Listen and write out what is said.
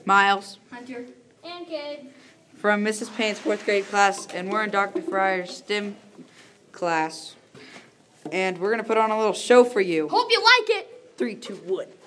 Miles, Hunter, and Kid from Mrs. Payne's 4th grade class, and we're in Dr. Fryer's STEM class. And we're going to put on a little show for you. Hope you like it. 3, 2, 1.